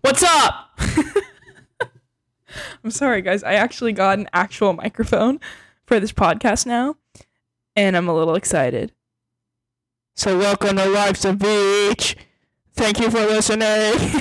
What's up? I'm sorry, guys. I actually got an actual microphone for this podcast now, and I'm a little excited. So welcome to Life's a Beach. Thank you for listening.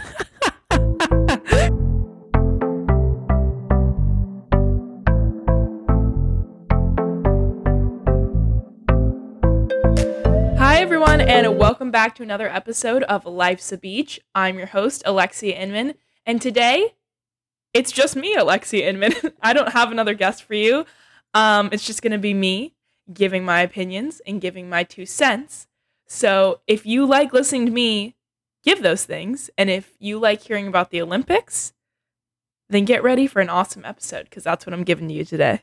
Hi, everyone, and welcome back to another episode of Life's a Beach. I'm your host, Alexia Inman, and today, it's just me, Alexia Inman. I don't have another guest for you. It's just going to be me giving my opinions and giving my 2 cents. So if you like listening to me give those things, and if you like hearing about the Olympics, then get ready for an awesome episode, because that's what I'm giving to you today.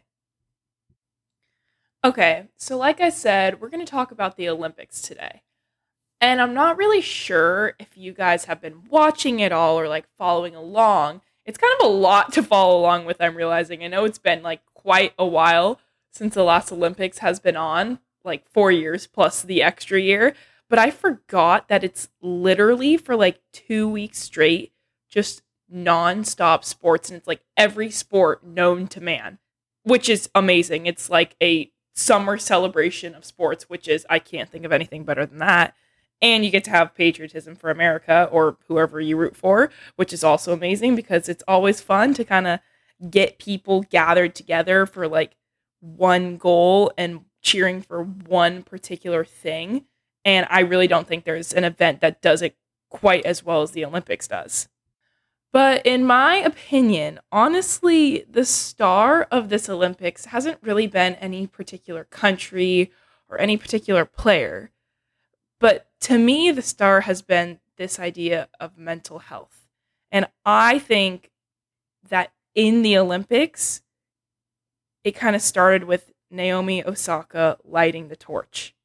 Okay, so like I said, we're going to talk about the Olympics today. And I'm not really sure if you guys have been watching it all or like following along. It's kind of a lot to follow along with, I'm realizing. I know it's been like quite a while since the last Olympics has been on, like 4 years plus the extra year. But I forgot that it's literally for like 2 weeks straight, just nonstop sports. And it's like every sport known to man, which is amazing. It's like a summer celebration of sports, which is, I can't think of anything better than that. And you get to have patriotism for America or whoever you root for, which is also amazing because it's always fun to kind of get people gathered together for like one goal and cheering for one particular thing. And I really don't think there's an event that does it quite as well as the Olympics does. But in my opinion, honestly, the star of this Olympics hasn't really been any particular country or any particular player. But to me, the star has been this idea of mental health. And I think that in the Olympics, it kind of started with Naomi Osaka lighting the torch.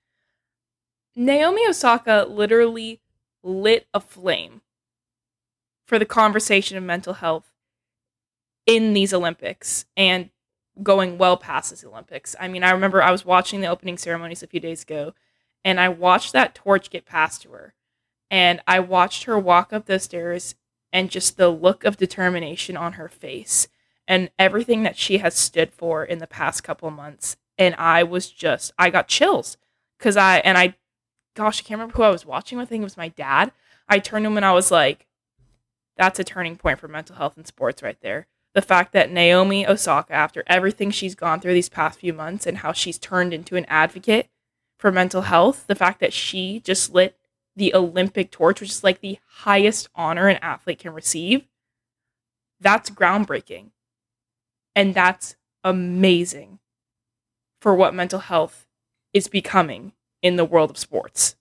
Naomi Osaka literally lit a flame for the conversation of mental health in these Olympics and going well past this Olympics. I mean, I remember I was watching the opening ceremonies a few days ago, and I watched that torch get passed to her. And I watched her walk up those stairs and just the look of determination on her face and everything that she has stood for in the past couple of months. And I got chills because I can't remember who I was watching with. I think it was my dad. I turned to him and I was like, that's a turning point for mental health in sports right there. The fact that Naomi Osaka, after everything she's gone through these past few months and how she's turned into an advocate for mental health, the fact that she just lit the Olympic torch, which is like the highest honor an athlete can receive, that's groundbreaking. And that's amazing for what mental health is becoming in the world of sports.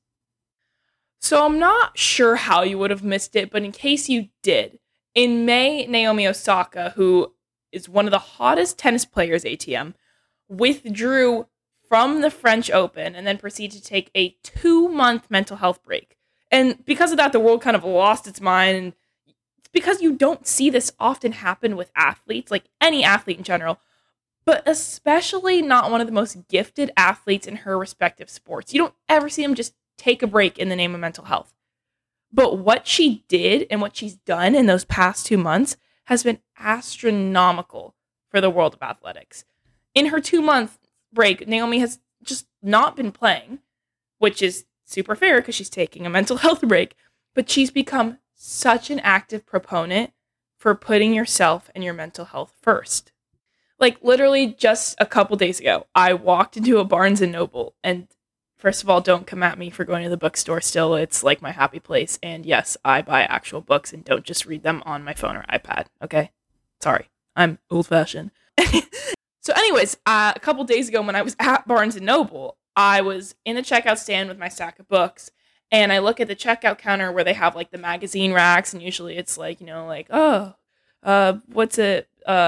So I'm not sure how you would have missed it, but in case you did, in May, Naomi Osaka, who is one of the hottest tennis players, ATM, withdrew from the French Open and then proceeded to take a 2-month mental health break. And because of that, the world kind of lost its mind. And it's because you don't see this often happen with athletes, like any athlete in general, but especially not one of the most gifted athletes in her respective sports. You don't ever see them just take a break in the name of mental health. But what she did and what she's done in those past 2 months has been astronomical for the world of athletics. In her 2-month break, Naomi has just not been playing, which is super fair because she's taking a mental health break, but she's become such an active proponent for putting yourself and your mental health first. Like literally just a couple days ago, I walked into a Barnes & Noble, and first of all, don't come at me for going to the bookstore still. It's like my happy place. And yes, I buy actual books and don't just read them on my phone or iPad. Okay? Sorry. I'm old-fashioned. So anyways, a couple days ago when I was at Barnes & Noble, I was in the checkout stand with my stack of books. And I look at the checkout counter where they have like the magazine racks. And usually it's like, what's it?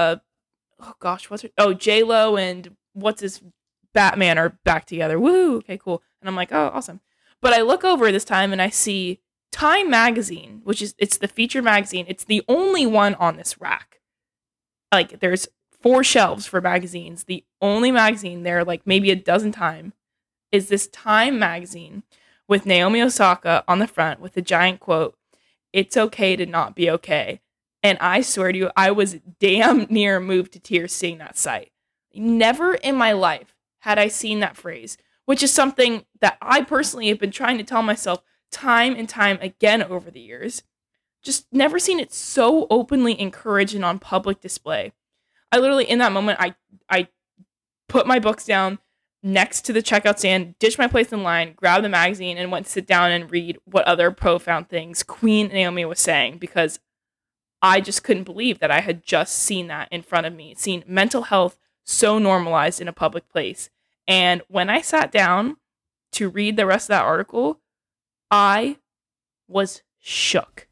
What's it? Oh, J-Lo and what's his Batman are back together. Woo! Okay, cool. And I'm like, oh, awesome. But I look over this time and I see Time Magazine, it's the feature magazine. It's the only one on this rack. Like, there's 4 shelves for magazines. The only magazine there, like maybe a dozen times, is this Time Magazine with Naomi Osaka on the front with a giant quote. it's okay to not be okay. And I swear to you, I was damn near moved to tears seeing that site. Never in my life had I seen that phrase, which is something that I personally have been trying to tell myself time and time again over the years. Just never seen it so openly encouraged and on public display. I literally, in that moment, I put my books down next to the checkout stand, ditched my place in line, grabbed the magazine, and went to sit down and read what other profound things Queen Naomi was saying, because I just couldn't believe that I had just seen that in front of me, seen mental health so normalized in a public place. And when I sat down to read the rest of that article, I was shook.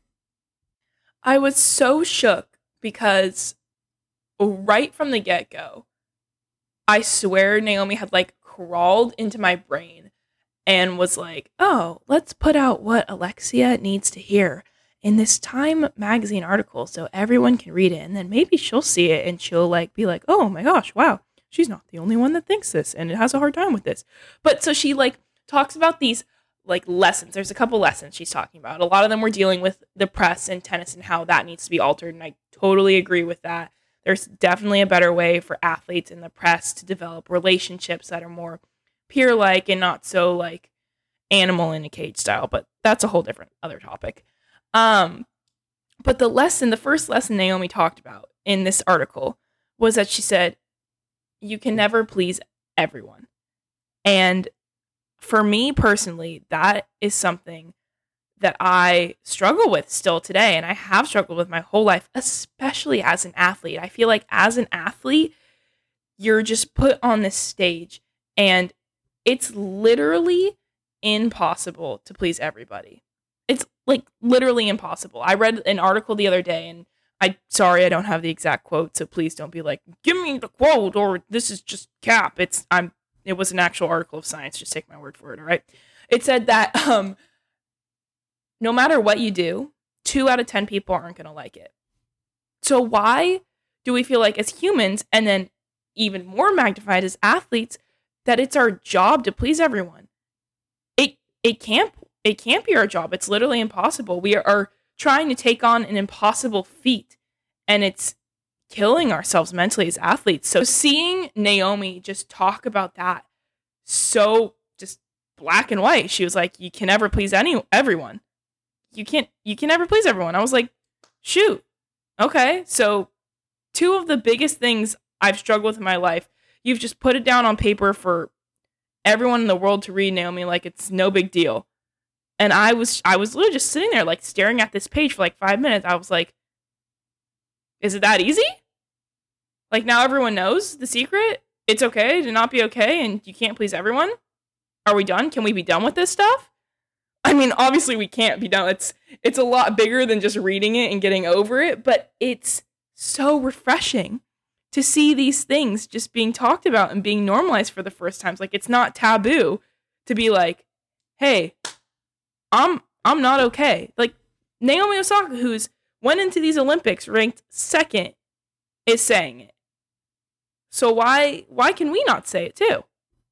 I was so shook because right from the get-go, I swear Naomi had like crawled into my brain and was like, oh, let's put out what Alexia needs to hear in this Time magazine article so everyone can read it. And then maybe she'll see it and she'll like be like, oh my gosh, wow, she's not the only one that thinks this and it has a hard time with this. But so she like talks about these like lessons. There's a couple lessons she's talking about. A lot of them were dealing with the press and tennis and how that needs to be altered. And I totally agree with that. There's definitely a better way for athletes in the press to develop relationships that are more peer-like and not so like animal in a cage style. But that's a whole different other topic. But the first lesson Naomi talked about in this article was that she said, you can never please everyone. And for me personally, that is something that I struggle with still today. And I have struggled with my whole life, especially as an athlete. I feel like as an athlete, you're just put on this stage and it's literally impossible to please everybody. It's like literally impossible. I read an article the other day and I don't have the exact quote. So please don't be like, give me the quote or this is just cap. It was an actual article of science. Just take my word for it. All right. It said that, no matter what you do, 2 out of 10 people aren't going to like it. So why do we feel like as humans, and then even more magnified as athletes, that it's our job to please everyone? It can't be our job. It's literally impossible. We are trying to take on an impossible feat, and it's killing ourselves mentally as athletes. So seeing Naomi just talk about that so just black and white, she was like, you can never please everyone. You can never please everyone. I was like, shoot. Okay. So 2 of the biggest things I've struggled with in my life, you've just put it down on paper for everyone in the world to read, Naomi, like it's no big deal. And I was literally just sitting there like staring at this page for like 5 minutes. I was like, is it that easy? Like now everyone knows the secret? It's okay to not be okay and you can't please everyone? Are we done? Can we be done with this stuff? I mean, obviously we can't be done. It's a lot bigger than just reading it and getting over it, but it's so refreshing to see these things just being talked about and being normalized for the first time. Like it's not taboo to be like, hey, I'm not okay. Like Naomi Osaka, who's went into these Olympics ranked 2nd, is saying it. So why can we not say it too?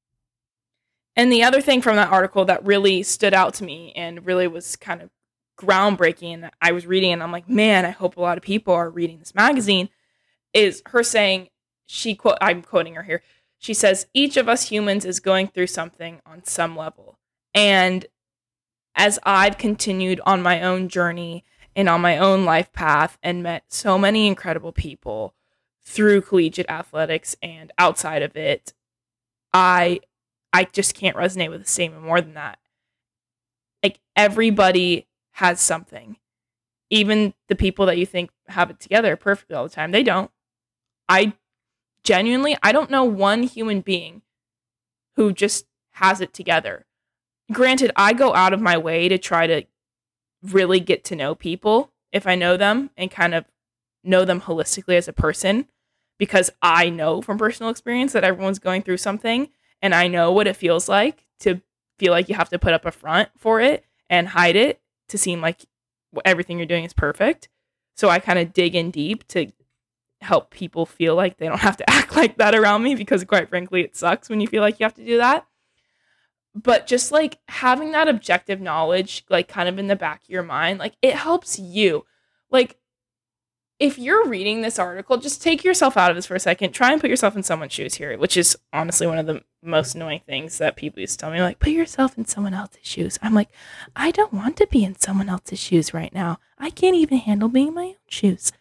And the other thing from that article that really stood out to me and really was kind of groundbreaking, and I was reading and I'm like, man, I hope a lot of people are reading this magazine, is her saying, I'm quoting her here. She says, each of us humans is going through something on some level. And as I've continued on my own journey and on my own life path and met so many incredible people through collegiate athletics and outside of it, I just can't resonate with the statement more than that. Like everybody has something. Even the people that you think have it together perfectly all the time, they don't. I don't know one human being who just has it together. Granted, I go out of my way to try to really get to know people if I know them and kind of know them holistically as a person, because I know from personal experience that everyone's going through something. And I know what it feels like to feel like you have to put up a front for it and hide it to seem like everything you're doing is perfect. So I kind of dig in deep to help people feel like they don't have to act like that around me, because quite frankly, it sucks when you feel like you have to do that. But just like having that objective knowledge, like kind of in the back of your mind, like it helps you. Like if you're reading this article, just take yourself out of this for a second. Try and put yourself in someone's shoes here, which is honestly one of the most annoying things that people used to tell me, like, put yourself in someone else's shoes. I'm like, I don't want to be in someone else's shoes right now. I can't even handle being in my own shoes.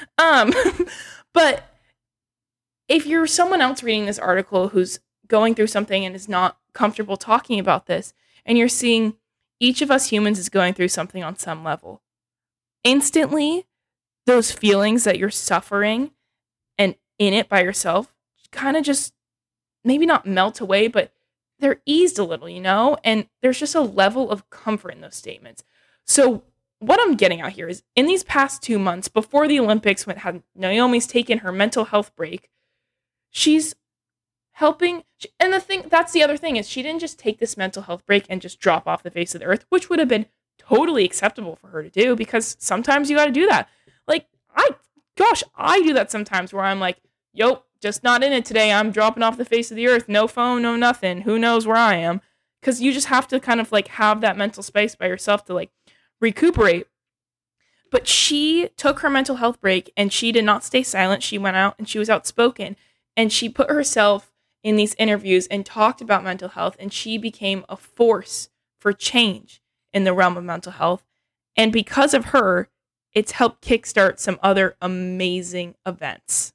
But if you're someone else reading this article who's going through something and is not comfortable talking about this, and you're seeing each of us humans is going through something on some level, instantly those feelings that you're suffering and in it by yourself kind of just maybe not melt away, but they're eased a little, and there's just a level of comfort in those statements. So what I'm getting at here is in these past 2 months before the Olympics, when had Naomi's taken her mental health break, she's helping. And that's the other thing, is she didn't just take this mental health break and just drop off the face of the earth, which would have been totally acceptable for her to do, because sometimes you got to do that. Like, I do that sometimes where I'm like, yo, just not in it today. I'm dropping off the face of the earth. No phone, no nothing. Who knows where I am? Because you just have to kind of like have that mental space by yourself to like recuperate. But she took her mental health break and she did not stay silent. She went out and she was outspoken, and she put herself in these interviews and talked about mental health, and she became a force for change in the realm of mental health. And because of her, it's helped kickstart some other amazing events.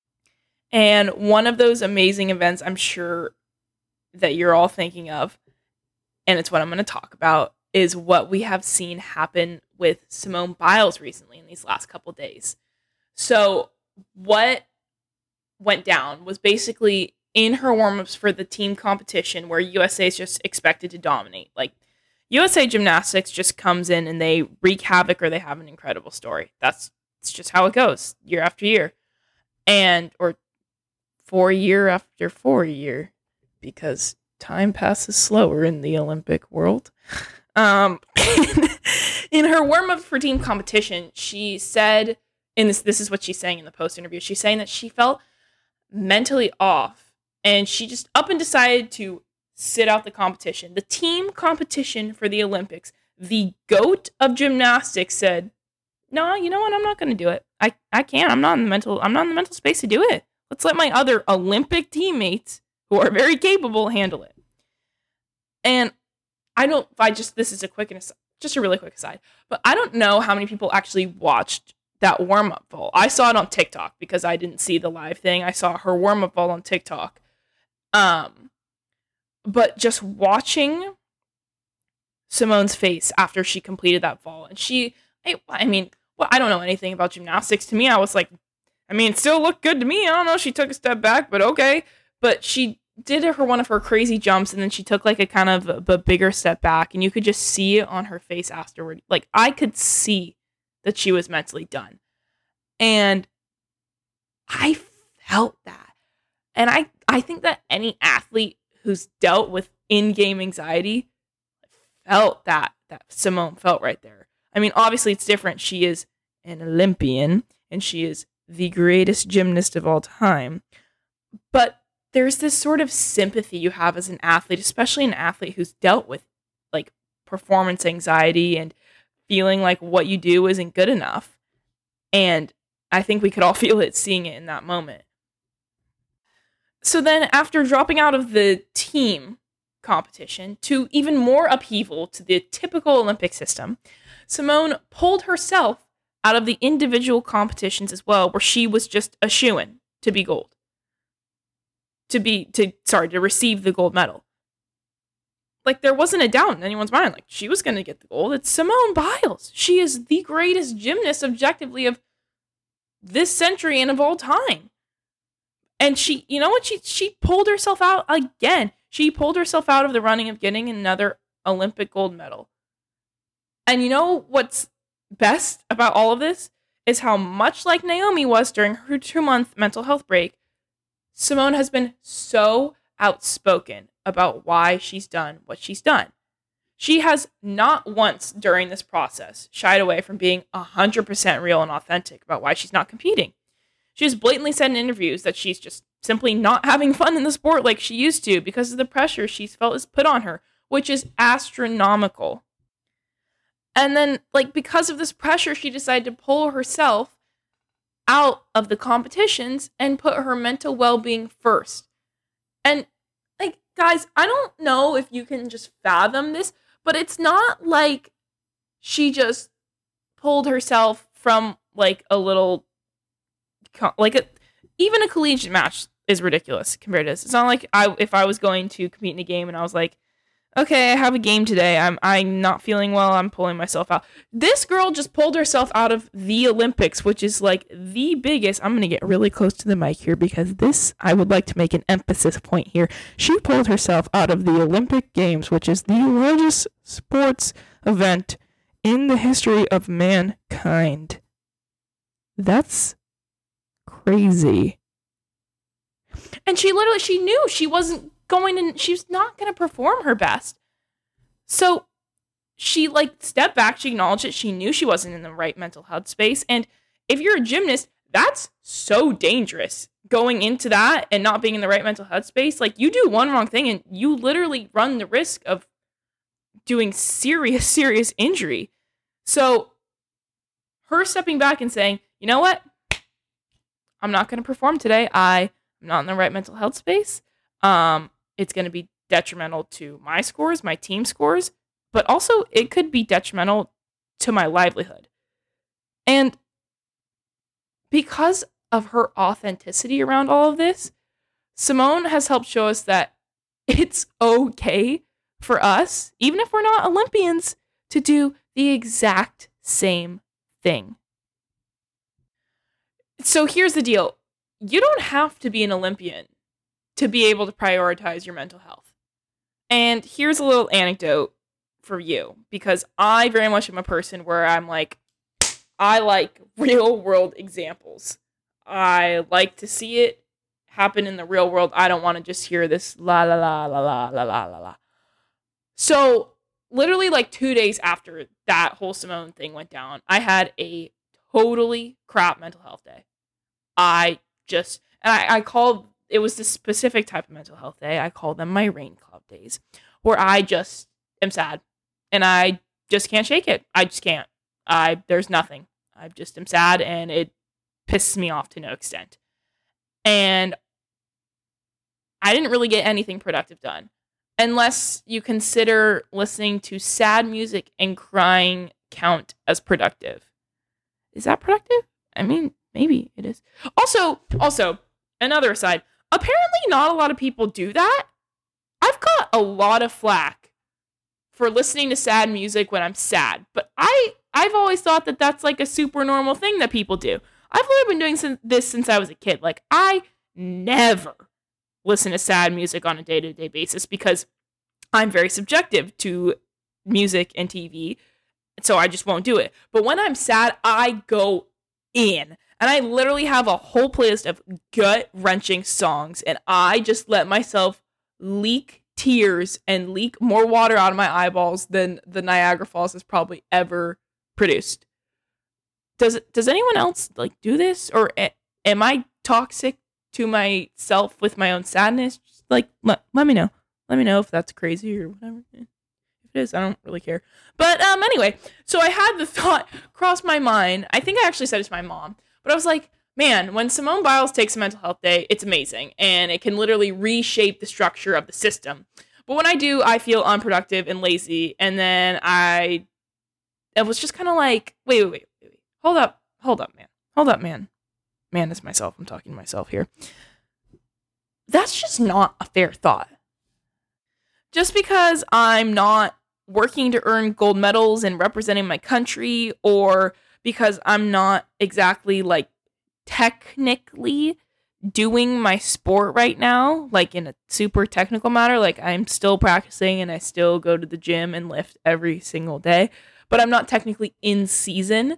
And one of those amazing events I'm sure that you're all thinking of, and it's what I'm going to talk about, is what we have seen happen with Simone Biles recently in these last couple days. So what went down was basically in her warm-ups for the team competition, where USA is just expected to dominate. Like, USA Gymnastics just comes in and they wreak havoc, or they have an incredible story. It's just how it goes year after year. Or 4 year after 4 year, because time passes slower in the Olympic world. In her warm-up for team competition, she said, and this is what she's saying in the post interview, she's saying that she felt mentally off, and she just up and decided to sit out the competition. The team competition for the Olympics, the GOAT of gymnastics, said, no, you know what? I'm not going to do it. I can't. I'm not in the mental space to do it. Let's let my other Olympic teammates, who are very capable, handle it. And this is just a really quick aside, but I don't know how many people actually watched that warm-up vault. I saw it on TikTok because I didn't see the live thing. I saw her warm-up vault on TikTok. But just watching Simone's face after she completed that vault, and I don't know anything about gymnastics. To me, I was like, it still looked good to me. I don't know. She took a step back, but okay. But she did one of her crazy jumps, and then she took like a kind of a bigger step back, and you could just see it on her face afterward. Like, I could see that she was mentally done. And I felt that. And I think that any athlete who's dealt with in-game anxiety felt that Simone felt right there. I mean, obviously it's different. She is an Olympian, and she is the greatest gymnast of all time. But there's this sort of sympathy you have as an athlete, especially an athlete who's dealt with like performance anxiety and feeling like what you do isn't good enough. And I think we could all feel it seeing it in that moment. So then after dropping out of the team competition to even more upheaval to the typical Olympic system, Simone pulled herself out of the individual competitions as well, where she was just a shoo-in to be gold. To receive the gold medal. Like, there wasn't a doubt in anyone's mind. Like, she was going to get the gold. It's Simone Biles. She is the greatest gymnast objectively of this century and of all time. And she, you know what? She pulled herself out again. She pulled herself out of the running of getting another Olympic gold medal. And you know what's best about all of this is how much like Naomi was during her 2-month mental health break, Simone has been so outspoken about why she's done what she's done. She has not once during this process shied away from being 100% real and authentic about why she's not competing. She has blatantly said in interviews that she's just simply not having fun in the sport like she used to because of the pressure she's felt is put on her which is astronomical. And then, like, because of this pressure, she decided to pull herself out of the competitions and put her mental well-being first. And, like, guys, I don't know if you can just fathom this, but it's not like she just pulled herself from, like, a little, like, even a collegiate match is ridiculous compared to this. It's not like if I was going to compete in a game and I was like, okay, I have a game today. I'm not feeling well. I'm pulling myself out. This girl just pulled herself out of the Olympics, which is like the biggest. I'm going to get really close to the mic here because I would like to make an emphasis point here. She pulled herself out of the Olympic Games, which is the largest sports event in the history of mankind. That's crazy. And she knew she wasn't she's not going to perform her best. So she stepped back, she acknowledged it, she knew she wasn't in the right mental health space. And if you're a gymnast, that's so dangerous going into that and not being in the right mental health space. Like, you do one wrong thing and you literally run the risk of doing serious injury. So her stepping back and saying, you know what? I'm not going to perform today. I'm not in the right mental health space. It's going to be detrimental to my scores, my team scores, but also it could be detrimental to my livelihood. And because of her authenticity around all of this, Simone has helped show us that it's okay for us, even if we're not Olympians, to do the exact same thing. So here's the deal. You don't have to be an Olympian to be able to prioritize your mental health. And here's a little anecdote for you, because I very much am a person where I'm like, I like real world examples. I like to see it happen in the real world. I don't want to just hear this la la la la la la la la. So literally 2 days after that whole Simone thing went down, I had a totally crap mental health day. I called, it was this specific type of mental health day. I call them my rain club days, where I just am sad and I just can't shake it. I just can't. There's nothing. I just am sad and it pisses me off to no extent. And I didn't really get anything productive done, unless you consider listening to sad music and crying count as productive. Is that productive? I mean, maybe it is. Also, another aside, apparently not a lot of people do that. I've got a lot of flack for listening to sad music when I'm sad, but I've always thought that that's like a super normal thing that people do. I've literally been doing this since I was a kid. Like, I never listen to sad music on a day-to-day basis because I'm very subjective to music and TV, so I just won't do it. But when I'm sad, I go in. And I literally have a whole playlist of gut-wrenching songs, and I just let myself leak tears and leak more water out of my eyeballs than the Niagara Falls has probably ever produced. Does anyone else do this? Or am I toxic to myself with my own sadness? Just let me know. Let me know if that's crazy or whatever. If it is, I don't really care. But anyway, so I had the thought cross my mind. I think I actually said it to my mom. But I was like, man, when Simone Biles takes a mental health day, it's amazing. And it can literally reshape the structure of the system. But when I do, I feel unproductive and lazy. And then it was just kind of like, wait. Hold up, man. Man is myself. I'm talking to myself here. That's just not a fair thought. Just because I'm not working to earn gold medals and representing my country, or because I'm not exactly technically doing my sport right now, in a super technical matter, I'm still practicing and I still go to the gym and lift every single day, but I'm not technically in season.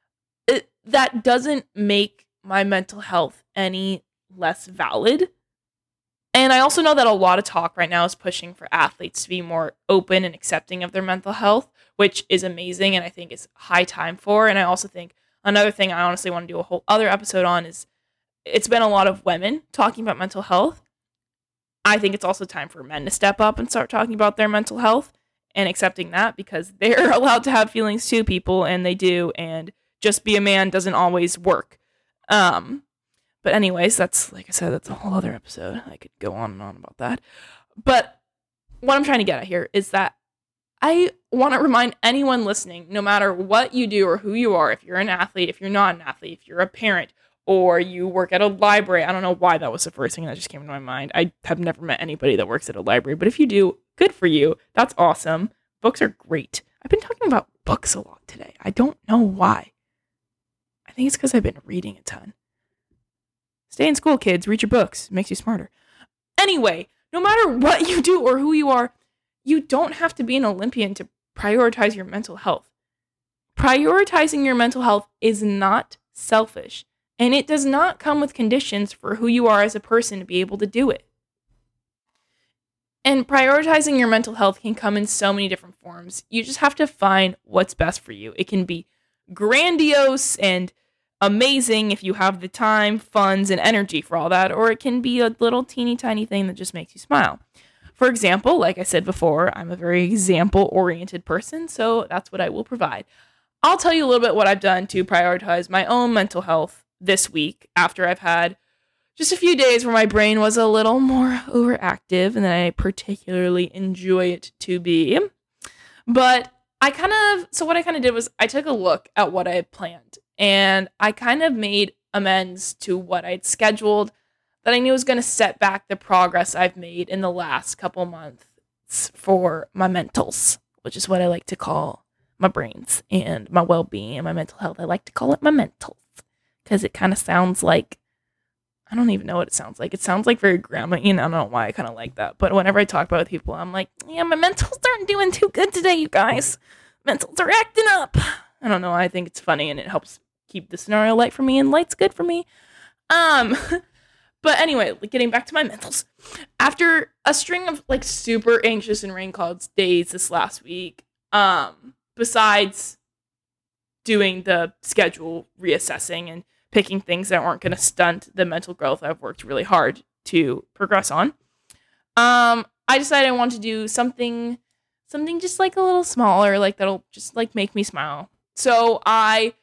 That doesn't make my mental health any less valid. And I also know that a lot of talk right now is pushing for athletes to be more open and accepting of their mental health, which is amazing and I think is high time for. And I also think another thing I honestly want to do a whole other episode on is it's been a lot of women talking about mental health. I think it's also time for men to step up and start talking about their mental health and accepting that, because they're allowed to have feelings too, people, and they do, and just be a man doesn't always work. But anyways, that's, like I said, that's a whole other episode. I could go on and on about that. But what I'm trying to get at here is that I want to remind anyone listening, no matter what you do or who you are, if you're an athlete, if you're not an athlete, if you're a parent, or you work at a library. I don't know why that was the first thing that just came to my mind. I have never met anybody that works at a library, but if you do, good for you. That's awesome. Books are great. I've been talking about books a lot today. I don't know why. I think it's because I've been reading a ton. Stay in school, kids. Read your books. It makes you smarter. Anyway, no matter what you do or who you are, you don't have to be an Olympian to prioritize your mental health. Prioritizing your mental health is not selfish, and it does not come with conditions for who you are as a person to be able to do it. And prioritizing your mental health can come in so many different forms. You just have to find what's best for you. It can be grandiose and amazing if you have the time, funds, and energy for all that, or it can be a little teeny tiny thing that just makes you smile. For example, like I said before, I'm a very example-oriented person, so that's what I will provide. I'll tell you a little bit what I've done to prioritize my own mental health this week after I've had just a few days where my brain was a little more overactive and I particularly enjoy it to be. But what I kind of did was I took a look at what I had planned, and I kind of made amends to what I'd scheduled that I knew was going to set back the progress I've made in the last couple months for my mentals, which is what I like to call my brains and my well-being and my mental health. I like to call it my mentals because it kind of sounds like, I don't even know what it sounds like. It sounds like very grandma. I don't know why I kind of like that. But whenever I talk about it with people, I'm like, yeah, my mentals aren't doing too good today, you guys. Mentals are acting up. I don't know. I think it's funny and it helps keep the scenario light for me, and light's good for me. But anyway, getting back to my mentals. After a string of super anxious and rain clouds days this last week, besides doing the schedule reassessing and picking things that aren't going to stunt the mental growth I've worked really hard to progress on, I decided I wanted to do something just a little smaller, that'll just make me smile. So I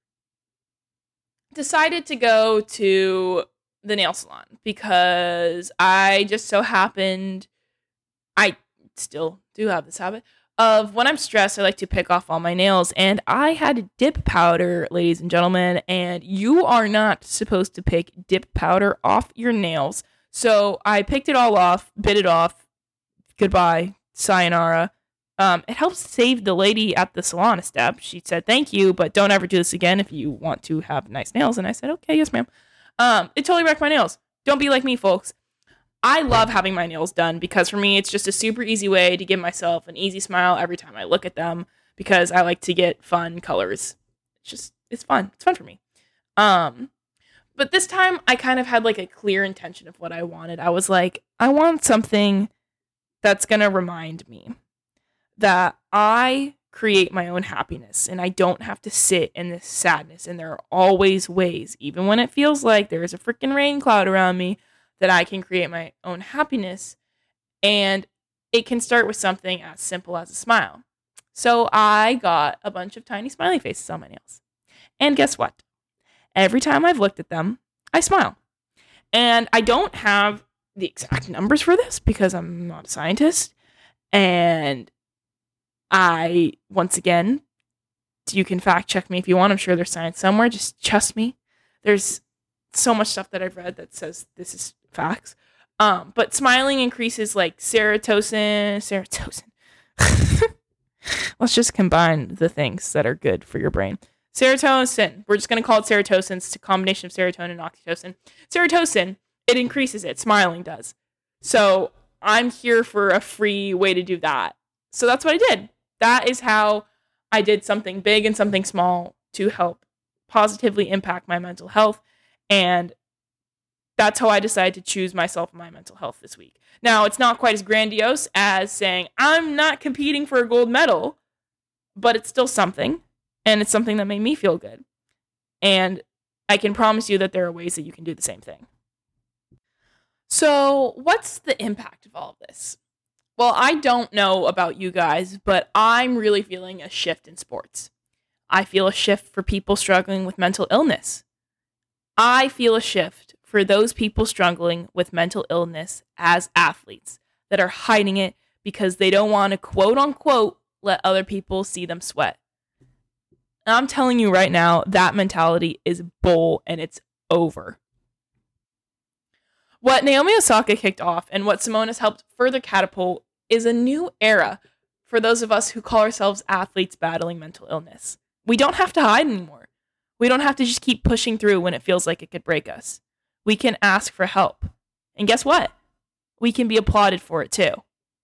decided to go to the nail salon because I just so happened, I still do have this habit of when I'm stressed, I like to pick off all my nails, and I had dip powder, ladies and gentlemen, and you are not supposed to pick dip powder off your nails. So I picked it all off, bit it off, goodbye, sayonara. It helps save the lady at the salon a step. She said, thank you, but don't ever do this again if you want to have nice nails. And I said, okay, yes, ma'am. It totally wrecked my nails. Don't be like me, folks. I love having my nails done because for me, it's just a super easy way to give myself an easy smile every time I look at them because I like to get fun colors. It's fun. It's fun for me. But this time I kind of had a clear intention of what I wanted. I was like, I want something that's going to remind me that I create my own happiness and I don't have to sit in this sadness. And there are always ways, even when it feels like there is a freaking rain cloud around me, that I can create my own happiness. And it can start with something as simple as a smile. So I got a bunch of tiny smiley faces on my nails. And guess what? Every time I've looked at them, I smile. And I don't have the exact numbers for this because I'm not a scientist. And once again, you can fact check me if you want. I'm sure there's science somewhere. Just trust me. There's so much stuff that I've read that says this is facts. But smiling increases serotonin. Let's just combine the things that are good for your brain. Serotonin. We're just going to call it serotonin. It's a combination of serotonin and oxytocin. Serotonin, it increases it. Smiling does. So I'm here for a free way to do that. So that's what I did. That is how I did something big and something small to help positively impact my mental health. And that's how I decided to choose myself and my mental health this week. Now, it's not quite as grandiose as saying I'm not competing for a gold medal, but it's still something. And it's something that made me feel good. And I can promise you that there are ways that you can do the same thing. So, what's the impact of all of this? Well, I don't know about you guys, but I'm really feeling a shift in sports. I feel a shift for people struggling with mental illness. I feel a shift for those people struggling with mental illness as athletes that are hiding it because they don't want to, quote unquote, let other people see them sweat. And I'm telling you right now, that mentality is bull and it's over. What Naomi Osaka kicked off and what Simone has helped further catapult is a new era for those of us who call ourselves athletes battling mental illness. We don't have to hide anymore. We don't have to just keep pushing through when it feels like it could break us. We can ask for help. And guess what? We can be applauded for it too.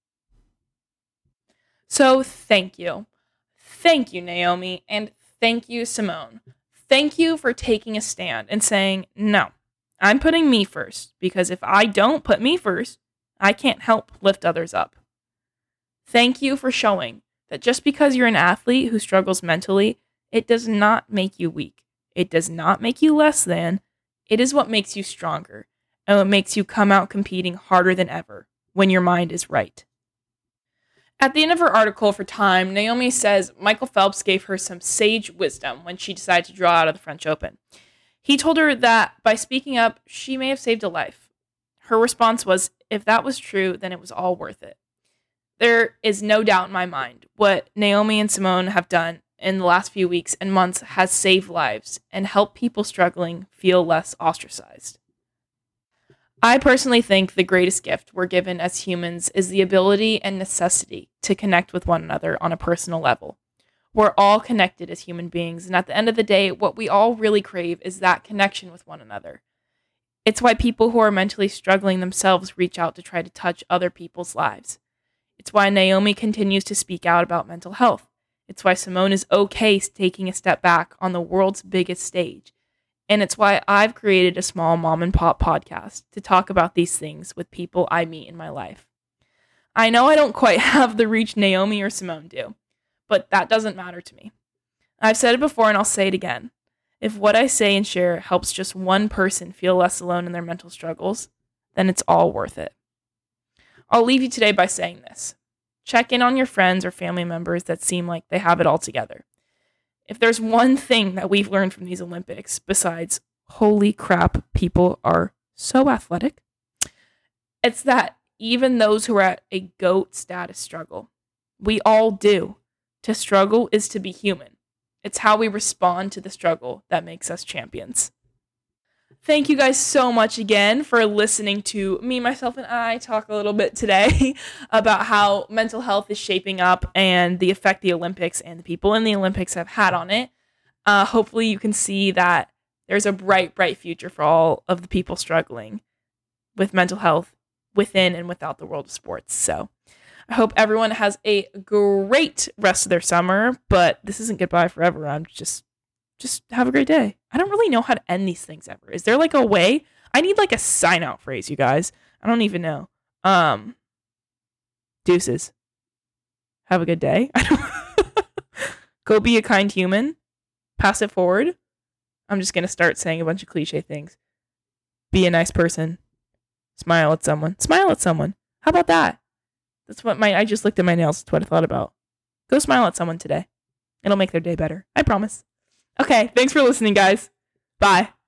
So thank you. Thank you, Naomi, and thank you, Simone. Thank you for taking a stand and saying, no, I'm putting me first, because if I don't put me first, I can't help lift others up. Thank you for showing that just because you're an athlete who struggles mentally, it does not make you weak. It does not make you less than. It is what makes you stronger and what makes you come out competing harder than ever when your mind is right. At the end of her article for Time, Naomi says Michael Phelps gave her some sage wisdom when she decided to draw out of the French Open. He told her that by speaking up, she may have saved a life. Her response was, if that was true, then it was all worth it. There is no doubt in my mind what Naomi and Simone have done in the last few weeks and months has saved lives and helped people struggling feel less ostracized. I personally think the greatest gift we're given as humans is the ability and necessity to connect with one another on a personal level. We're all connected as human beings, and at the end of the day, what we all really crave is that connection with one another. It's why people who are mentally struggling themselves reach out to try to touch other people's lives. It's why Naomi continues to speak out about mental health. It's why Simone is okay taking a step back on the world's biggest stage. And it's why I've created a small mom and pop podcast to talk about these things with people I meet in my life. I know I don't quite have the reach Naomi or Simone do, but that doesn't matter to me. I've said it before and I'll say it again. If what I say and share helps just one person feel less alone in their mental struggles, then it's all worth it. I'll leave you today by saying this. Check in on your friends or family members that seem like they have it all together. If there's one thing that we've learned from these Olympics, besides, holy crap, people are so athletic, it's that even those who are at a GOAT status struggle. We all do. To struggle is to be human. It's how we respond to the struggle that makes us champions. Thank you guys so much again for listening to me, myself, and I talk a little bit today about how mental health is shaping up and the effect the Olympics and the people in the Olympics have had on it. Hopefully you can see that there's a bright, bright future for all of the people struggling with mental health within and without the world of sports. So I hope everyone has a great rest of their summer, but this isn't goodbye forever. I'm just have a great day. I don't really know how to end these things ever. Is there like a way? I need like a sign out phrase, you guys. I don't even know. Deuces. Have a good day. Go be a kind human. Pass it forward. I'm just going to start saying a bunch of cliche things. Be a nice person. Smile at someone. Smile at someone. How about that? That's what I just looked at my nails. That's what I thought about. Go smile at someone today. It'll make their day better. I promise. Okay, thanks for listening, guys. Bye.